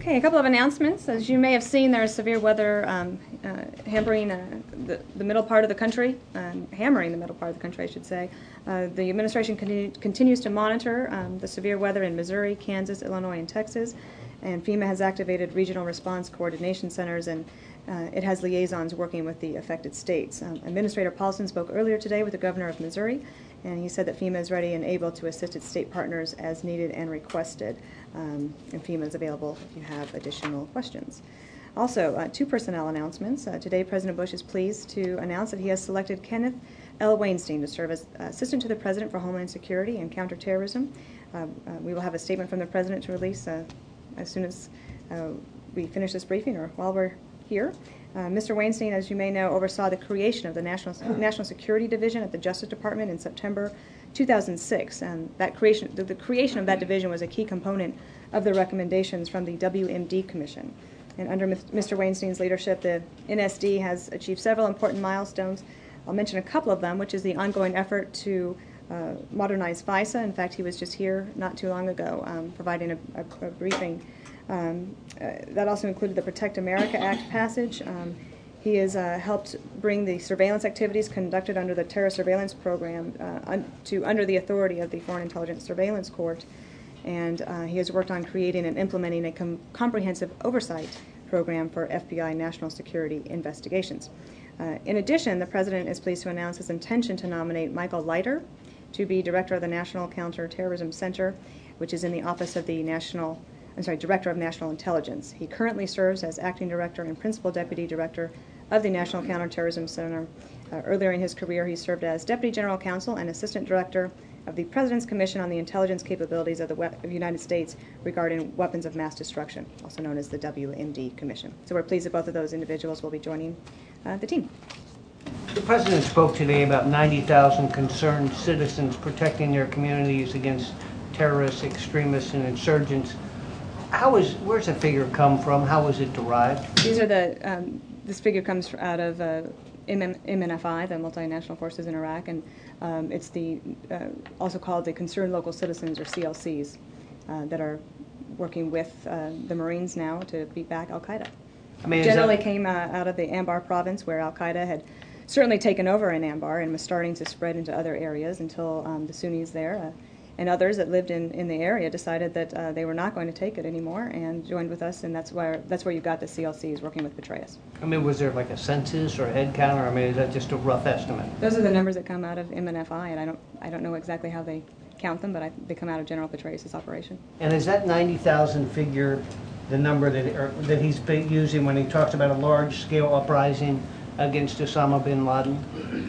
Okay, a couple of announcements. As you may have seen, there is severe weather hammering the middle part of the country, hammering the middle part of the country, I should say. The administration continues to monitor the severe weather in Missouri, Kansas, Illinois, and Texas, and FEMA has activated regional response coordination centers, and it has liaisons working with the affected states. Administrator Paulson spoke earlier today with the governor of Missouri, and he said that FEMA is ready and able to assist its state partners as needed and requested. And FEMA is available if you have additional questions. Also, two personnel announcements. Today, President Bush is pleased to announce that he has selected Kenneth L. Weinstein to serve as Assistant to the President for Homeland Security and Counterterrorism. We will have a statement from the President to release as soon as we finish this briefing or while we're here. Mr. Weinstein, as you may know, oversaw the creation of the National Security Division at the Justice Department in September 2006, and the creation of that division was a key component of the recommendations from the WMD Commission. And under Mr. Weinstein's leadership, the NSD has achieved several important milestones. I'll mention a couple of them, which is the ongoing effort to modernize FISA. In fact, he was just here not too long ago providing a briefing. That also included the Protect America Act passage. He has helped bring the surveillance activities conducted under the Terror Surveillance Program under the authority of the Foreign Intelligence Surveillance Court. And he has worked on creating and implementing a comprehensive oversight program for FBI national security investigations. In addition, the President is pleased to announce his intention to nominate Michael Leiter to be Director of the National Counterterrorism Center, which is in the Office of the Director of National Intelligence. He currently serves as Acting Director and Principal Deputy Director of the National Counterterrorism Center. Earlier in his career, he served as Deputy General Counsel and Assistant Director of the President's Commission on the Intelligence Capabilities of the United States regarding weapons of mass destruction, also known as the WMD Commission. So we're pleased that both of those individuals will be joining the team. The President spoke today about 90,000 concerned citizens protecting their communities against terrorists, extremists, and insurgents. Where's the figure come from? How was it derived? These are this figure comes out of MNFI, the Multinational Forces in Iraq, and it's also called the Concerned Local Citizens, or CLCs, that are working with the Marines now to beat back al-Qaeda. Generally came out of the Anbar province, where al-Qaeda had certainly taken over in Anbar and was starting to spread into other areas until the Sunnis there and others that lived in the area decided that they were not going to take it anymore and joined with us, and that's where you got the CLCs working with Petraeus. Was there like a census or a head count, or is that just a rough estimate? Those are the numbers that come out of MNFI, and I don't know exactly how they count them, but they come out of General Petraeus' operation. And is that 90,000 figure the number that he's using when he talks about a large-scale uprising against Osama bin Laden?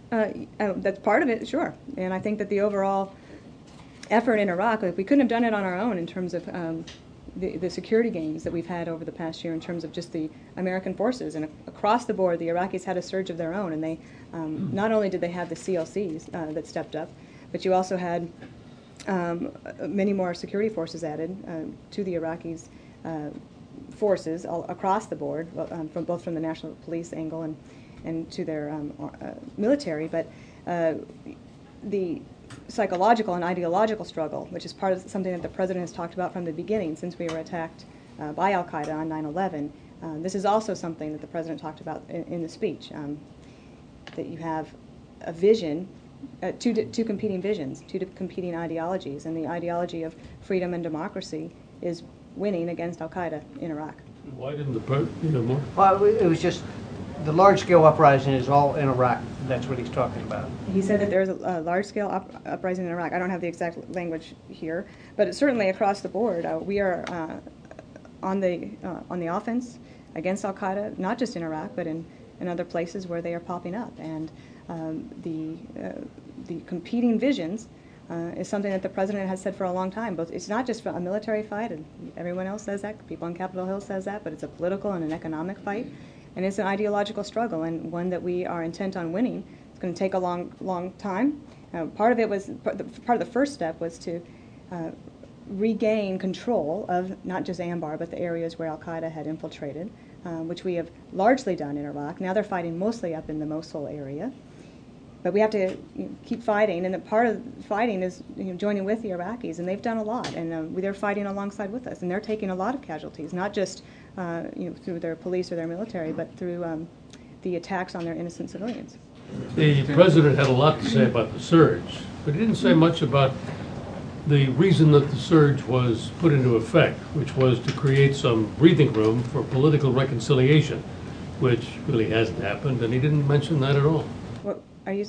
That's part of it, sure. And I think that the overall effort in Iraq, we couldn't have done it on our own in terms of the security gains that we've had over the past year in terms of just the American forces. And across the board, the Iraqis had a surge of their own, and they not only did they have the CLCs that stepped up, but you also had many more security forces added to the Iraqis' forces all across the board, both from the national police angle and to their military. But the psychological and ideological struggle, which is part of something that the President has talked about from the beginning since we were attacked by al-Qaeda on 9/11. This is also something that the President talked about in the speech, that you have a vision, two competing visions, two competing ideologies, and the ideology of freedom and democracy is winning against al-Qaeda in Iraq. Why didn't the President, more? Well, it was just the large-scale uprising is all in Iraq. That's what he's talking about. He said that there's a large-scale uprising in Iraq. I don't have the exact language here, but it's certainly across the board. We are on the offense against al-Qaeda, not just in Iraq, but in other places where they are popping up. And the competing visions is something that the President has said for a long time. It's not just a military fight, and everyone else says that. People on Capitol Hill says that, but it's a political and an economic fight. And it's an ideological struggle, and one that we are intent on winning. It's going to take a long time. Part of the first step was to regain control of not just Anbar, but the areas where al-Qaeda had infiltrated, which we have largely done in Iraq. Now they're fighting mostly up in the Mosul area. But we have to keep fighting, and part of fighting is joining with the Iraqis, and they've done a lot, and they're fighting alongside with us, and they're taking a lot of casualties, not just through their police or their military, but through the attacks on their innocent civilians. The president had a lot to say about the surge, but he didn't say much about the reason that the surge was put into effect, which was to create some breathing room for political reconciliation, which really hasn't happened, and he didn't mention that at all. Well,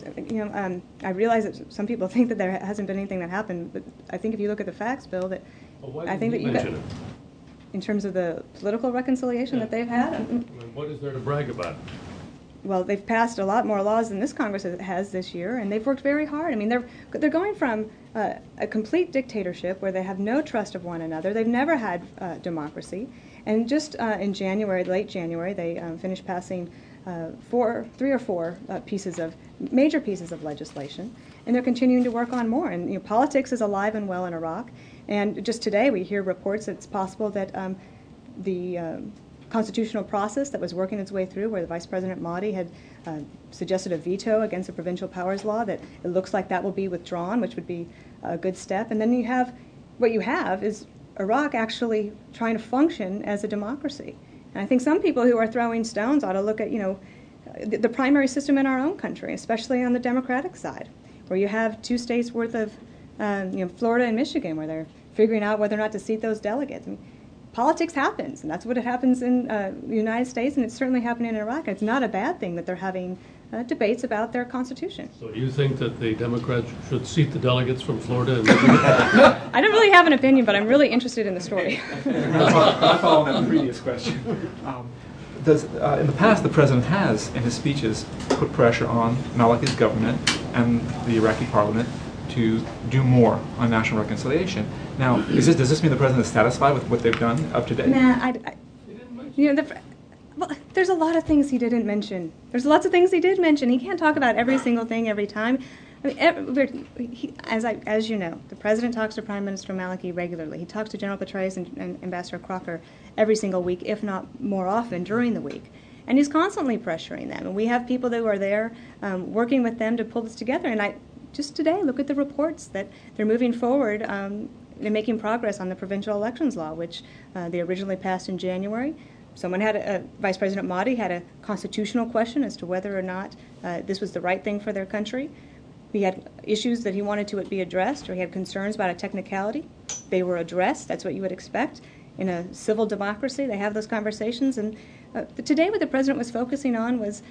I realize that some people think that there hasn't been anything that happened, but I think if you look at the facts, Bill, that I think that you got, in terms of the political reconciliation that they've had. And what is there to brag about? Well, they've passed a lot more laws than this Congress has this year, and they've worked very hard. I mean, they're going from a complete dictatorship where they have no trust of one another. They've never had democracy, and just in January, late January, they finished passing three or four major pieces of legislation, and they're continuing to work on more. And politics is alive and well in Iraq. And just today, we hear reports that it's possible that the constitutional process that was working its way through, where the Vice President Mahdi had suggested a veto against the Provincial Powers Law, that it looks like that will be withdrawn, which would be a good step. And then what you have is Iraq actually trying to function as a democracy. And I think some people who are throwing stones ought to look at, the primary system in our own country, especially on the Democratic side, where you have 2 states worth of, Florida and Michigan, where they're figuring out whether or not to seat those delegates. I mean, politics happens, and that's what it happens in the United States, and it's certainly happening in Iraq. It's not a bad thing that they're having debates about their constitution. So you think that the Democrats should seat the delegates from Florida? And I don't really have an opinion, but I'm really interested in the story. I'll follow on that previous question. In the past, the president has, in his speeches, put pressure on Maliki's government and the Iraqi parliament to do more on national reconciliation. Now, does this mean the president is satisfied with what they've done up to date? Nah, well, there's a lot of things he didn't mention. There's lots of things he did mention. He can't talk about every single thing every time. I mean, as you know, the president talks to Prime Minister Maliki regularly. He talks to General Petraeus and Ambassador Crocker every single week, if not more often during the week. And he's constantly pressuring them. And we have people who are there working with them to pull this together. And just today, look at the reports that they're moving forward and making progress on the provincial elections law, which they originally passed in January. Vice President Mahdi had a constitutional question as to whether or not this was the right thing for their country. He had issues that he wanted to be addressed, or he had concerns about a technicality. They were addressed. That's what you would expect. In a civil democracy, they have those conversations. And today what the president was focusing on was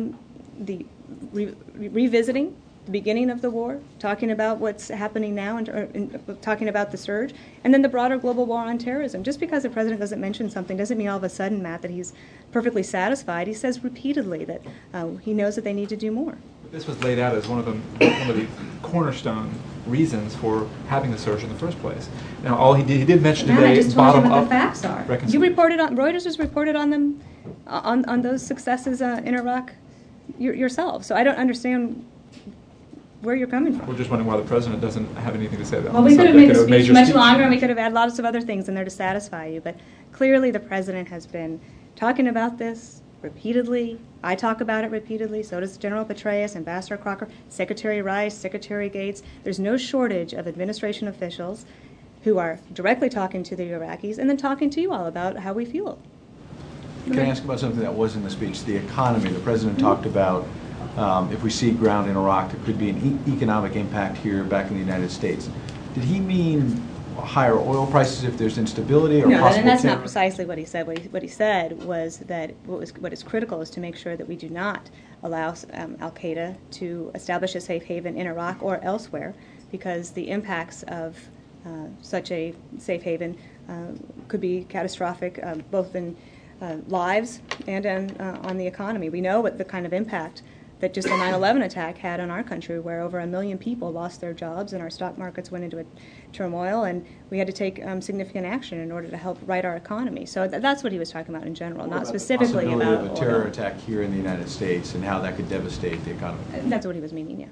revisiting the beginning of the war, talking about what's happening now, and talking about the surge, and then the broader global war on terrorism. Just because the president doesn't mention something doesn't mean all of a sudden, Matt, that he's perfectly satisfied. He says repeatedly that he knows that they need to do more. This was laid out as one of the cornerstone reasons for having the surge in the first place. Now, he did mention Matt, today, I just told you what bottom-up the facts are. Reuters has reported on them, on those successes in Iraq yourself. So I don't understand where you're coming from. We're just wondering why the president doesn't have anything to say about. Well, we could have made the speech much longer, and we could have had lots of other things in there to satisfy you. But clearly, the president has been talking about this repeatedly. I talk about it repeatedly. So does General Petraeus, Ambassador Crocker, Secretary Rice, Secretary Gates. There's no shortage of administration officials who are directly talking to the Iraqis and then talking to you all about how we feel. Can I ask about something that was in the speech? The economy. The president talked about if we see ground in Iraq, there could be an economic impact here back in the United States. Did he mean higher oil prices if there's instability, or no, possible and that's terror? not precisely what he said. What he said was that what is critical is to make sure that we do not allow al-Qaeda to establish a safe haven in Iraq or elsewhere, because the impacts of such a safe haven could be catastrophic, both in lives and on the economy. We know what the kind of impact that just the 9/11 attack had on our country, where over 1 million people lost their jobs and our stock markets went into a turmoil, and we had to take significant action in order to help right our economy. So that's what he was talking about in general, not specifically about the possibility of a terror attack here in the United States and how that could devastate the economy. That's what he was meaning,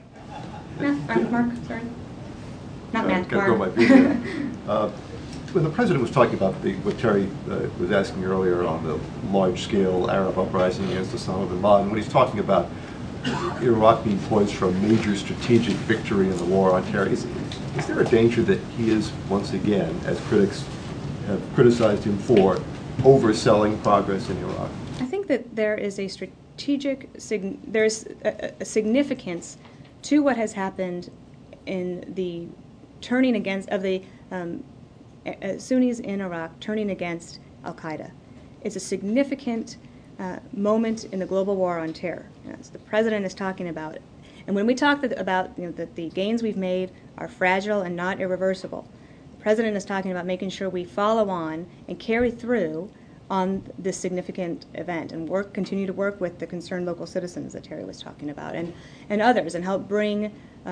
yeah. Mark, sorry. Not Matt, Gotta grow my Mark. beard there. When the president was talking about what Terry was asking earlier on the large-scale Arab uprising against Osama bin Laden, when he's talking about Iraq being poised for a major strategic victory in the war on terror. Is there a danger that he is, once again, as critics have criticized him for, overselling progress in Iraq? I think that there is a strategic, there's a significance to what has happened in the turning against, of the Sunnis in Iraq turning against al-Qaeda. It's a significant moment in the global war on terror. As the president is talking about it. And when we talk about that the gains we've made are fragile and not irreversible, the president is talking about making sure we follow on and carry through on this significant event and continue to work with the concerned local citizens that Terry was talking about and others, and help bring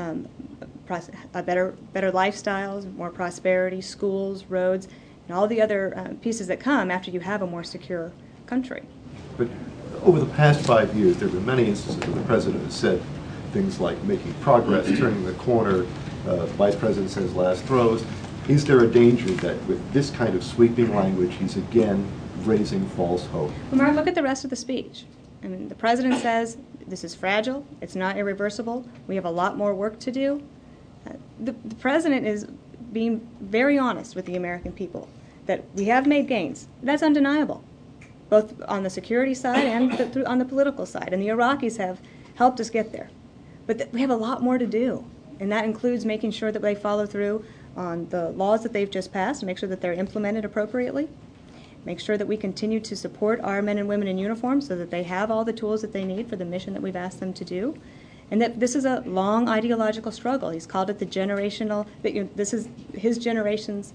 better lifestyles, more prosperity, schools, roads, and all the other pieces that come after you have a more secure country. But over the past 5 years, there have been many instances where the president has said things like making progress, turning the corner, vice president says last throws. Is there a danger that with this kind of sweeping language, he's again raising false hope? Well, Mark, look at the rest of the speech. I mean, the president says this is fragile, it's not irreversible, we have a lot more work to do. The president is being very honest with the American people that we have made gains. That's undeniable, both on the security side and on the political side. And the Iraqis have helped us get there. But we have a lot more to do. And that includes making sure that they follow through on the laws that they've just passed, make sure that they're implemented appropriately, make sure that we continue to support our men and women in uniform so that they have all the tools that they need for the mission that we've asked them to do. And that this is a long ideological struggle. He's called it the generational, this is his generation's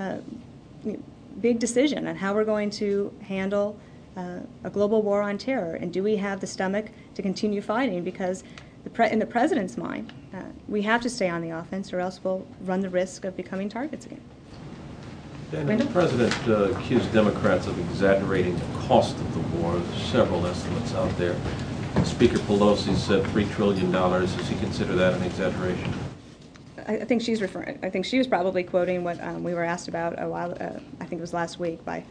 big decision on how we're going to handle a global war on terror. And do we have the stomach to continue fighting? Because in the president's mind, we have to stay on the offense or else we'll run the risk of becoming targets again. Dan, the president accused Democrats of exaggerating the cost of the war. There's several estimates out there. Speaker Pelosi said $3 trillion. Does he consider that an exaggeration? I think she was probably quoting what we were asked about a while. I think it was last week by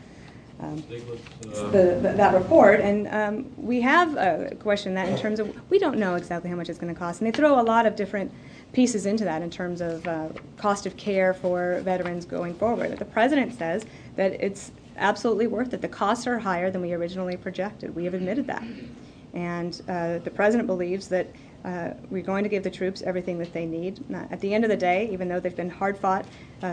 that report, and we have questioned that in terms of we don't know exactly how much it's going to cost, and they throw a lot of different pieces into that in terms of cost of care for veterans going forward. The president says that it's absolutely worth it. The costs are higher than we originally projected. We have admitted that. And the president believes that we're going to give the troops everything that they need. At the end of the day, even though they've been hard-fought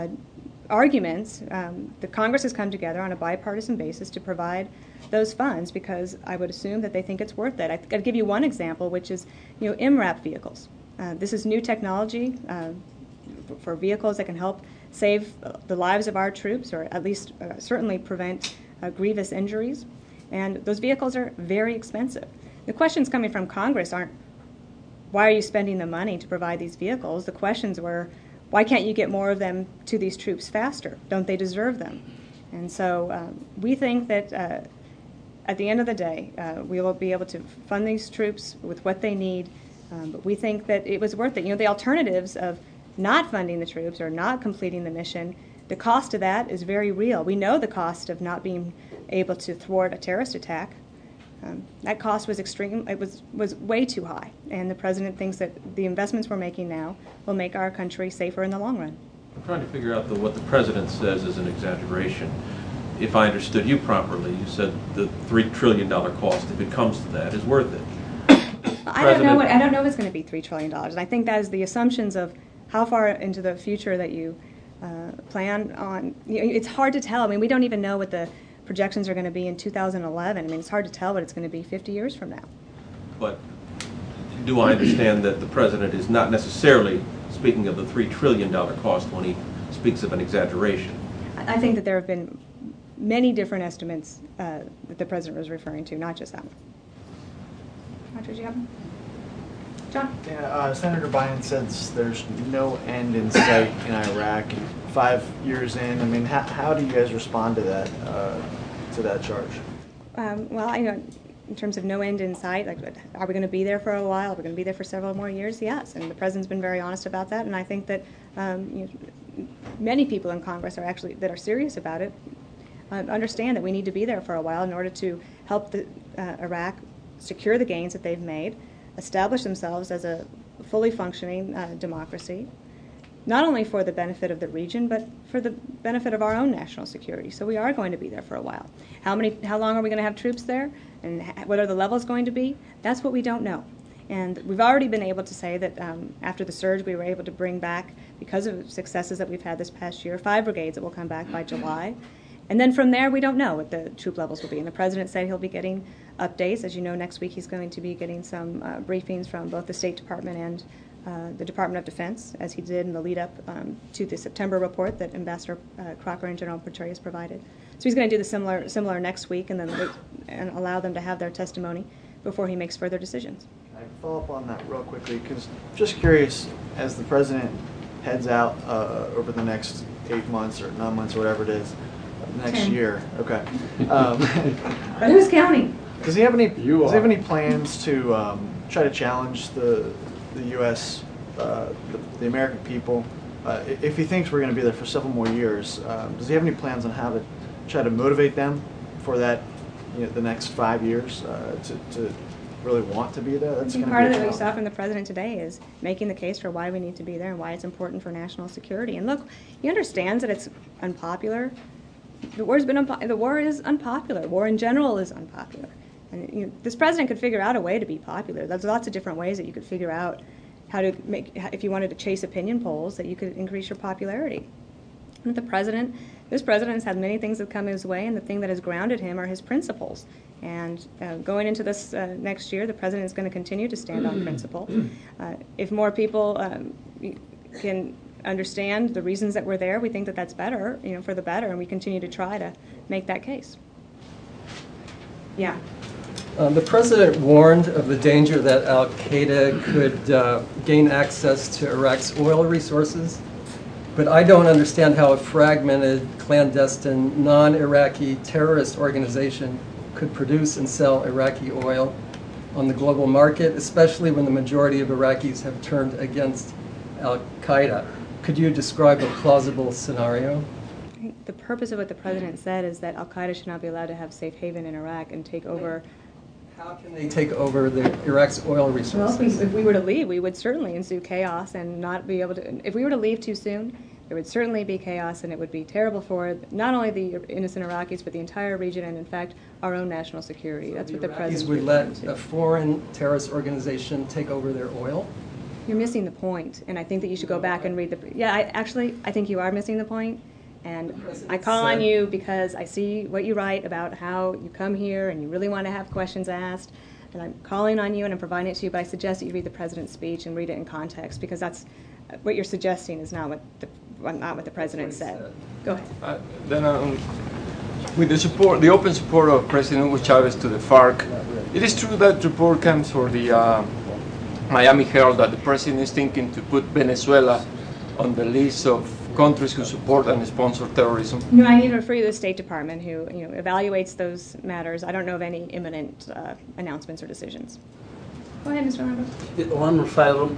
arguments, the Congress has come together on a bipartisan basis to provide those funds because I would assume that they think it's worth it. I'll give you one example, which is MRAP vehicles. This is new technology for vehicles that can help save the lives of our troops, or at least certainly prevent grievous injuries. And those vehicles are very expensive. The questions coming from Congress aren't, why are you spending the money to provide these vehicles? The questions were, why can't you get more of them to these troops faster? Don't they deserve them? And so we think that at the end of the day, we will be able to fund these troops with what they need. But we think that it was worth it. The alternatives of not funding the troops or not completing the mission, the cost of that is very real. We know the cost of not being able to thwart a terrorist attack. That cost was extreme. It was way too high. And the president thinks that the investments we're making now will make our country safer in the long run. I'm trying to figure out what the president says is an exaggeration. If I understood you properly, you said the $3 trillion cost, if it comes to that, is worth it. I don't know if it's going to be $3 trillion. And I think that is the assumptions of how far into the future that you plan on. It's hard to tell. I mean, we don't even know what the projections are going to be in 2011. I mean, it's hard to tell what it's going to be 50 years from now. But do I understand that the president is not necessarily speaking of the $3 trillion cost when he speaks of an exaggeration? I think that there have been many different estimates that the president was referring to, not just that one. Roger, do you have one? John? Yeah, Senator Biden says there's no end in sight in Iraq. 5 years in, I mean, how do you guys respond to that charge? Well, in terms of no end in sight, like, are we going to be there for a while? Are we going to be there for several more years? Yes, and the president's been very honest about that. And I think that many people in Congress that are serious about it understand that we need to be there for a while in order to help Iraq secure the gains that they've made, establish themselves as a fully functioning democracy, not only for the benefit of the region, but for the benefit of our own national security. So we are going to be there for a while. How long are we going to have troops there, and what are the levels going to be? That's what we don't know. And we've already been able to say that after the surge, we were able to bring back, because of successes that we've had this past year, 5 brigades that will come back by July. And then from there, we don't know what the troop levels will be. And the President said he'll be getting updates. As you know, next week he's going to be getting some briefings from both the State Department and the Department of Defense, as he did in the lead-up to the September report that Ambassador Crocker and General Petraeus provided. So he's going to do the similar next week and then and allow them to have their testimony before he makes further decisions. Can I follow up on that real quickly? Because just curious, as the President heads out over the next 8 months or 9 months or whatever it is, next 10. year, okay. But who's counting? Does he have any plans to try to challenge the U.S., the American people? If he thinks we're going to be there for several more years, does he have any plans on how to try to motivate them for that, the next 5 years to really want to be there? That's going to be part of a what we challenge. saw from the President today is making the case for why we need to be there and why it's important for national security. And look, he understands that it's unpopular. The war is unpopular. War in general is unpopular. And this President could figure out a way to be popular. There's lots of different ways that you could figure out how to make, if you wanted to chase opinion polls, that you could increase your popularity. And this President has had many things that come his way, and the thing that has grounded him are his principles. And going into this next year, the President is going to continue to stand on principle. If more people can understand the reasons that we're there, we think that that's better, for the better, and we continue to try to make that case. Yeah. The President warned of the danger that al-Qaeda could gain access to Iraq's oil resources, but I don't understand how a fragmented, clandestine, non-Iraqi terrorist organization could produce and sell Iraqi oil on the global market, especially when the majority of Iraqis have turned against al-Qaeda. Could you describe a plausible scenario? The purpose of what the President said is that al-Qaeda should not be allowed to have safe haven in Iraq and take over. How can they take over Iraq's oil resources? Well, if we were to leave, we would certainly ensue chaos and not be able to. If we were to leave too soon, there would certainly be chaos, and it would be terrible for not only the innocent Iraqis, but the entire region, and in fact, our own national security. That's what the President would let a foreign terrorist organization take over their oil? You're missing the point, and I think that you should go back and read the. Yeah, I think you are missing the point, and I call on you because I see what you write about how you come here and you really want to have questions asked, and I'm calling on you and I'm providing it to you. But I suggest that you read the President's speech and read it in context, because that's what you're suggesting is not what the President said. Go ahead. With the open support of President Hugo Chavez to the FARC, it is true that report comes for the Miami Herald that the President is thinking to put Venezuela on the list of countries who support and sponsor terrorism. No, I need to refer you to the State Department, who evaluates those matters. I don't know of any imminent announcements or decisions. Go ahead, Mr. Lambert. One final.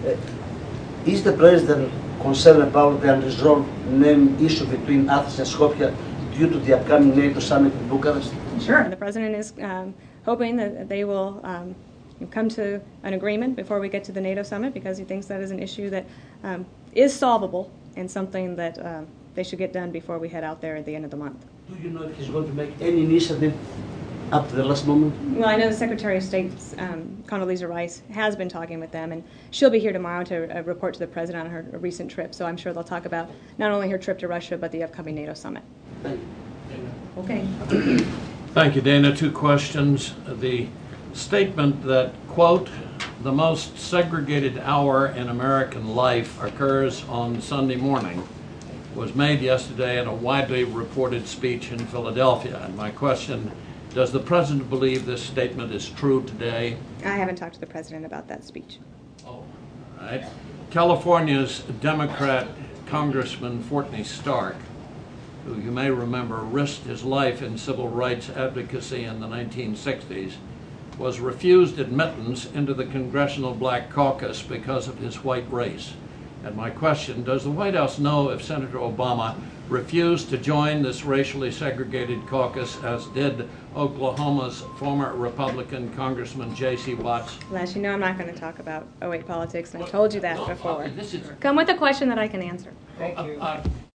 Is the President concerned about the unresolved name issue between Athens and Skopje due to the upcoming NATO summit in Bucharest? Sure. The President is hoping that they will come to an agreement before we get to the NATO summit, because he thinks that is an issue that is solvable and something that they should get done before we head out there at the end of the month. Do you know if he's going to make any initiative up to the last moment? Well, I know the Secretary of State, Condoleezza Rice, has been talking with them, and she'll be here tomorrow to report to the President on her recent trip, so I'm sure they'll talk about not only her trip to Russia, but the upcoming NATO summit. Thank you. Okay. Thank you, Dana. 2 questions. The statement that, quote, the most segregated hour in American life occurs on Sunday morning was made yesterday in a widely reported speech in Philadelphia. And my question, does the President believe this statement is true today? I haven't talked to the President about that speech. Oh, all right. California's Democrat Congressman Fortney Stark, who you may remember risked his life in civil rights advocacy in the 1960s, was refused admittance into the Congressional Black Caucus because of his white race. And my question, does the White House know if Senator Obama refused to join this racially segregated caucus, as did Oklahoma's former Republican Congressman J.C. Watts? Les, you know I'm not going to talk about 08 politics, and I told you that No, before. this is- Come with a question that I can answer. Thank you.